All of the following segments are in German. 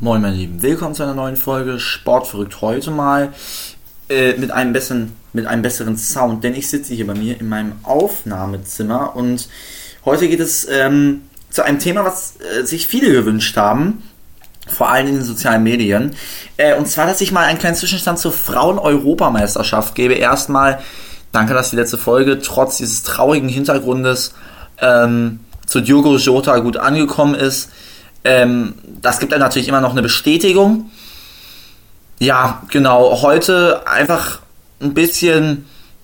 Moin meine Lieben, willkommen zu einer neuen Folge Sportverrückt. Heute mal mit einem besseren Sound, denn ich sitze hier bei mir in meinem Aufnahmezimmer und heute geht es zu einem Thema, was sich viele gewünscht haben, vor allem in den sozialen Medien, und zwar, dass ich mal einen kleinen Zwischenstand zur Frauen-Europameisterschaft gebe. Erstmal danke, dass die letzte Folge trotz dieses traurigen Hintergrundes zu Diogo Jota gut angekommen ist. Das gibt einem natürlich immer noch eine Bestätigung. Ja, genau, heute einfach ein bisschen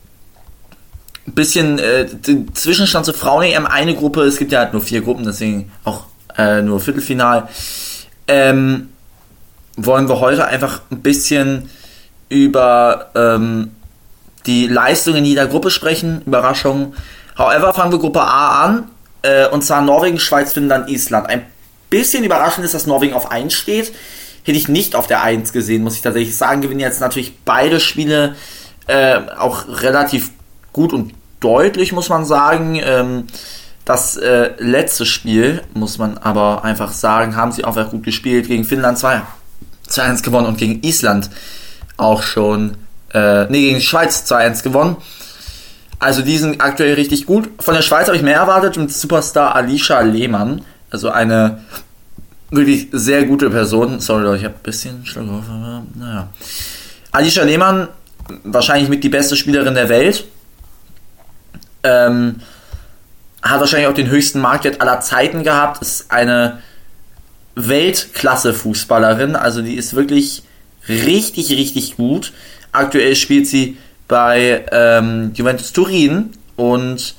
den Zwischenstand zur Frauen-EM, eine Gruppe, es gibt ja halt nur 4 Gruppen, deswegen auch nur Viertelfinal. Wollen wir heute einfach ein bisschen über die Leistungen in jeder Gruppe sprechen, Überraschungen. However, fangen wir Gruppe A an, und zwar Norwegen, Schweiz, Finnland, Island. Ein bisschen überraschend ist, dass Norwegen auf 1 steht. Hätte ich nicht auf der 1 gesehen, muss ich tatsächlich sagen. Gewinnen jetzt natürlich beide Spiele auch relativ gut und deutlich, muss man sagen. Das letzte Spiel, muss man aber einfach sagen, haben sie auch sehr gut gespielt. Gegen Finnland 2-1 gewonnen und gegen Island auch schon, gegen die Schweiz 2-1 gewonnen. Also die sind aktuell richtig gut. Von der Schweiz habe ich mehr erwartet mit Superstar Alisha Lehmann. Also eine wirklich sehr gute Person. Sorry Leute, ich habe ein bisschen Schluck auf, aber naja. Alisha Lehmann, wahrscheinlich mit die beste Spielerin der Welt. Hat wahrscheinlich auch den höchsten Marktwert aller Zeiten gehabt. Ist eine Weltklasse-Fußballerin. Also die ist wirklich richtig, richtig gut. Aktuell spielt sie bei Juventus Turin. Und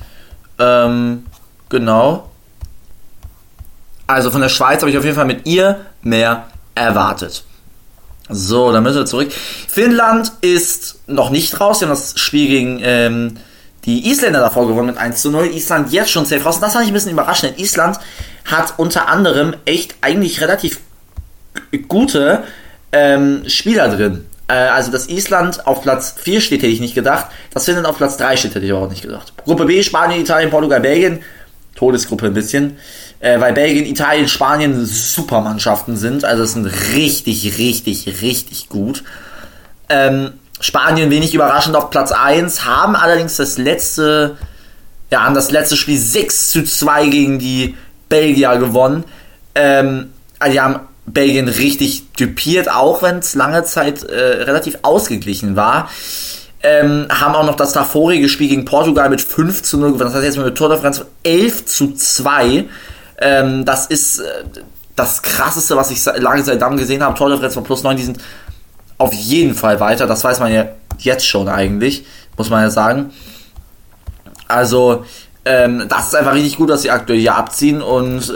genau. Also von der Schweiz habe ich auf jeden Fall mit ihr mehr erwartet. So, dann müssen wir zurück. Finnland ist noch nicht raus. Sie haben das Spiel gegen die Isländer davor gewonnen mit 1:0. Island jetzt schon safe raus. Und das fand ich ein bisschen überraschend. Island hat unter anderem echt eigentlich relativ gute Spieler drin. Also, dass Island auf Platz 4 steht, hätte ich nicht gedacht. Dass Finnland auf Platz 3 steht, hätte ich auch nicht gedacht. Gruppe B, Spanien, Italien, Portugal, Belgien. Todesgruppe ein bisschen. Weil Belgien, Italien, Spanien super Mannschaften sind. Also, es sind richtig, richtig, richtig gut. Spanien wenig überraschend auf Platz 1, haben allerdings das letzte Spiel 6:2 gegen die Belgier gewonnen. Also die haben Belgien richtig düpiert, auch wenn es lange Zeit relativ ausgeglichen war. Haben auch noch das davorige Spiel gegen Portugal mit 5:0 gewonnen. Das heißt jetzt mit einer Tordifferenz von 11:2. Das ist das Krasseste, was ich lange Zeit gesehen habe. Tordifferenz von +9, die sind auf jeden Fall weiter. Das weiß man ja jetzt schon eigentlich, muss man ja sagen. Also, das ist einfach richtig gut, dass sie aktuell hier abziehen und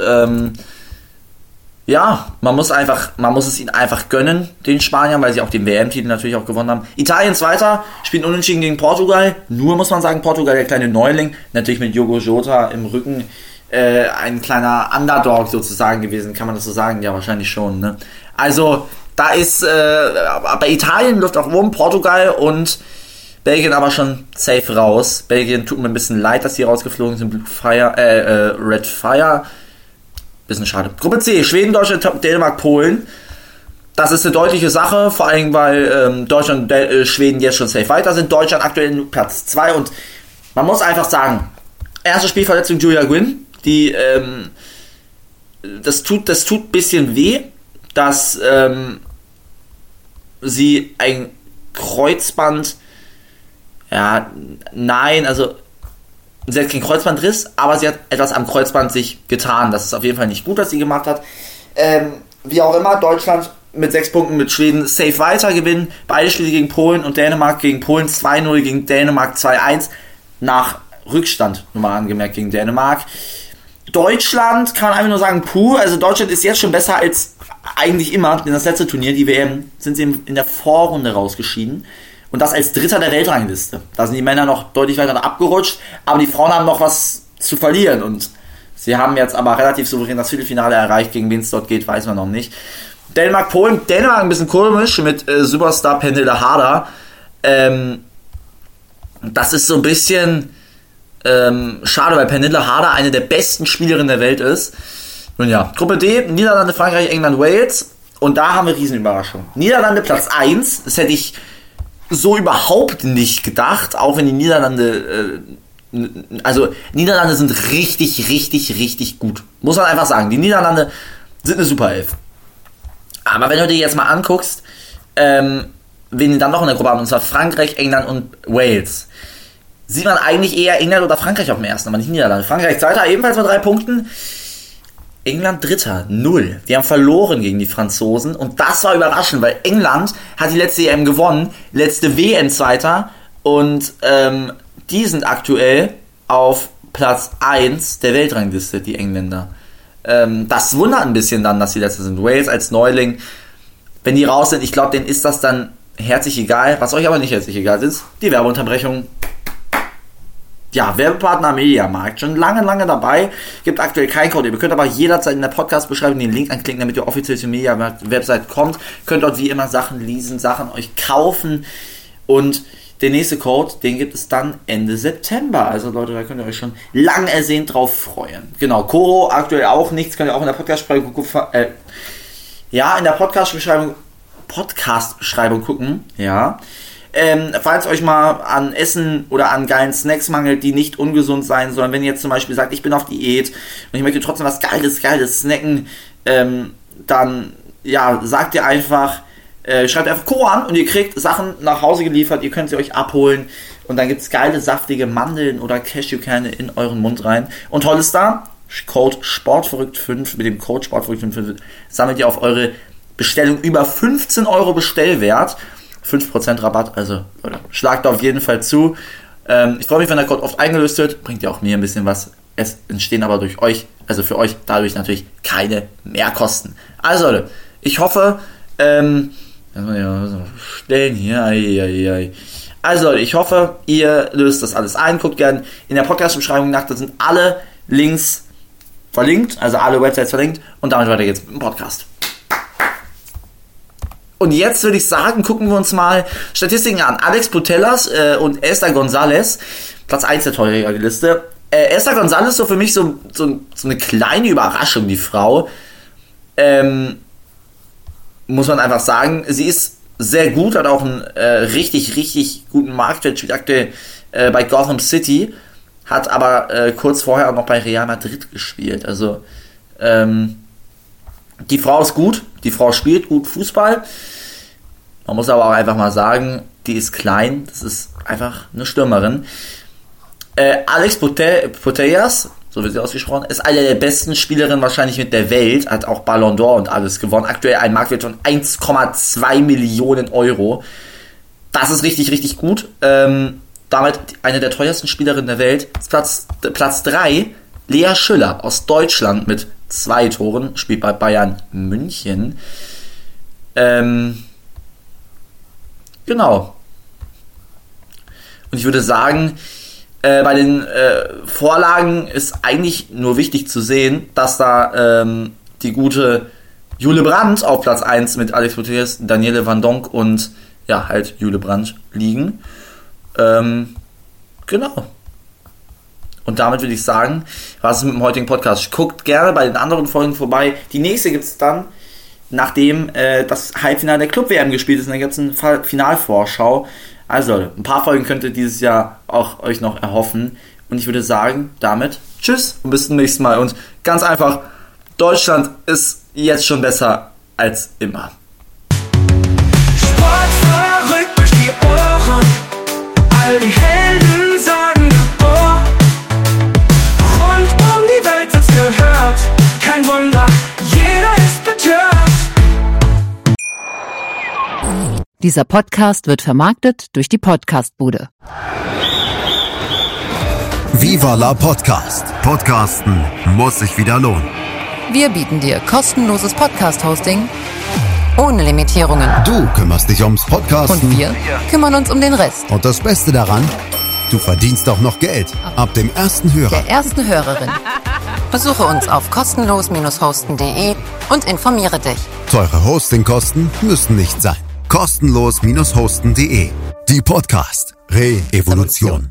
man muss es ihnen einfach gönnen, den Spaniern, weil sie auch den WM-Titel natürlich auch gewonnen haben. Italien Zweiter, spielen unentschieden gegen Portugal. Nur muss man sagen, Portugal, der kleine Neuling, natürlich mit Diogo Jota im Rücken, ein kleiner Underdog sozusagen gewesen, kann man das so sagen? Ja, wahrscheinlich schon, ne? Also, da ist, bei Italien läuft auch rum, Portugal und Belgien aber schon safe raus. Belgien tut mir ein bisschen leid, dass sie rausgeflogen sind. Red Fire. Bisschen schade. Gruppe C, Schweden, Deutschland, Dänemark, Polen. Das ist eine deutliche Sache, vor allem weil Deutschland und Schweden jetzt schon safe weiter sind. Deutschland aktuell nur Platz 2 und man muss einfach sagen, erste Spielverletzung Julia Gwynn, die das tut ein bisschen weh, dass sie ein Kreuzband, sie hat keinen Kreuzbandriss, aber sie hat etwas am Kreuzband sich getan. Das ist auf jeden Fall nicht gut, was sie gemacht hat. Wie auch immer, Deutschland mit 6 Punkten mit Schweden safe weiter gewinnen. Beide Spiele gegen Polen und Dänemark, gegen Polen 2:0, gegen Dänemark 2:1. Nach Rückstand, nochmal angemerkt, gegen Dänemark. Deutschland kann man einfach nur sagen, also Deutschland ist jetzt schon besser als eigentlich immer. In das letzte Turnier, die WM, sind sie in der Vorrunde rausgeschieden. Und das als Dritter der Weltrangliste. Da sind die Männer noch deutlich weiter abgerutscht, aber die Frauen haben noch was zu verlieren. Und sie haben jetzt aber relativ souverän das Viertelfinale erreicht. Gegen wen es dort geht, weiß man noch nicht. Dänemark, Polen. Dänemark ein bisschen komisch mit Superstar Pernille Harder. Das ist so ein bisschen schade, weil Pernille Harder eine der besten Spielerinnen der Welt ist. Nun ja, Gruppe D, Niederlande, Frankreich, England, Wales. Und da haben wir Riesenüberraschung. Niederlande Platz 1, das hätte ich so überhaupt nicht gedacht, auch wenn die Niederlande, Niederlande sind richtig, richtig, richtig gut. Muss man einfach sagen. Die Niederlande sind eine Super Elf. Aber wenn du dir jetzt mal anguckst, wen die dann noch in der Gruppe haben, und zwar Frankreich, England und Wales, sieht man eigentlich eher England oder Frankreich auf dem ersten, aber nicht Niederlande. Frankreich Zweiter, ebenfalls mit 3 Punkten. England Dritter, 0. Die haben verloren gegen die Franzosen und das war überraschend, weil England hat die letzte EM gewonnen, letzte WM Zweiter und die sind aktuell auf Platz 1 der Weltrangliste, die Engländer. Das wundert ein bisschen dann, dass die letzte sind. Wales als Neuling, wenn die raus sind, ich glaube, denen ist das dann herzlich egal. Was euch aber nicht herzlich egal ist, die Werbeunterbrechung. Ja, Werbepartner Mediamarkt, schon lange dabei, gibt aktuell keinen Code. Ihr könnt aber jederzeit in der Podcast-Beschreibung den Link anklicken, damit ihr offiziell zur Mediamarkt-Website kommt. Könnt dort wie immer Sachen lesen, Sachen euch kaufen und der nächste Code, den gibt es dann Ende September. Also Leute, da könnt ihr euch schon lang ersehnt drauf freuen. Genau, Koro aktuell auch nichts, könnt ihr auch in der Podcast-Beschreibung in der Podcast-Beschreibung gucken, ja. Falls euch mal an Essen oder an geilen Snacks mangelt, die nicht ungesund sein sollen, wenn ihr jetzt zum Beispiel sagt, ich bin auf Diät und ich möchte trotzdem was Geiles snacken, dann ja, sagt ihr einfach, schreibt einfach Koro an und ihr kriegt Sachen nach Hause geliefert, ihr könnt sie euch abholen und dann gibt es geile, saftige Mandeln oder Cashewkerne in euren Mund rein. Und toll ist da, Code Sportverrückt5, mit dem Code Sportverrückt5 sammelt ihr auf eure Bestellung über 15 € Bestellwert 5% Rabatt, also Leute, schlagt auf jeden Fall zu. Ich freue mich, wenn der Code oft eingelöst wird, bringt ja auch mir ein bisschen was. Es entstehen aber durch euch, also für euch dadurch natürlich keine Mehrkosten. Also Leute, ich hoffe, stellen hier, also Leute, ich hoffe, ihr löst das alles ein, guckt gerne in der Podcast-Beschreibung nach, da sind alle Links verlinkt, also alle Websites verlinkt und damit weiter geht's mit dem Podcast. Und jetzt würde ich sagen, gucken wir uns mal Statistiken an. Alex Putellas und Esther González, Platz 1 der Torjägerliste. Esther González so für mich so eine kleine Überraschung, die Frau. Muss man einfach sagen. Sie ist sehr gut, hat auch einen richtig guten Marktwert, spielt aktuell bei Gotham City, hat aber kurz vorher auch noch bei Real Madrid gespielt. Also, die Frau ist gut, die Frau spielt gut Fußball. Man muss aber auch einfach mal sagen, die ist klein, das ist einfach eine Stürmerin. Alex Putellas, so wird sie ausgesprochen, ist eine der besten Spielerinnen wahrscheinlich mit der Welt, hat auch Ballon d'Or und alles gewonnen. Aktuell ein Marktwert von 1,2 Millionen €. Das ist richtig gut. Damit eine der teuersten Spielerinnen der Welt. Platz 3, Lea Schüller aus Deutschland mit 2 Toren, spielt bei Bayern München. Genau. Und ich würde sagen, bei den Vorlagen ist eigentlich nur wichtig zu sehen, dass da die gute Jule Brandt auf Platz 1 mit Alex Putellas, Daniele Van Donk und ja, halt Jule Brandt liegen. Genau. Und damit würde ich sagen, was ist mit dem heutigen Podcast? Guckt gerne bei den anderen Folgen vorbei. Die nächste gibt es dann, nachdem das Halbfinale der Club-WM gespielt ist, in der ganzen Finalvorschau. Also, ein paar Folgen könnt ihr dieses Jahr auch euch noch erhoffen. Und ich würde sagen, damit tschüss und bis zum nächsten Mal. Und ganz einfach, Deutschland ist jetzt schon besser als immer. Sportverrückt durch die Ohren, all die Helden sagen oh. Rund um die Welt wird's gehört, kein Wunder, jeder ist betört. Dieser Podcast wird vermarktet durch die Podcastbude. Viva la Podcast. Podcasten muss sich wieder lohnen. Wir bieten dir kostenloses Podcast-Hosting ohne Limitierungen. Du kümmerst dich ums Podcasten. Und wir kümmern uns um den Rest. Und das Beste daran, du verdienst auch noch Geld. Ab dem ersten Hörer. Der ersten Hörerin. Besuche uns auf kostenlos-hosten.de und informiere dich. Teure Hostingkosten müssen nicht sein. Kostenlos-hosten.de. Die Podcast Re-Evolution.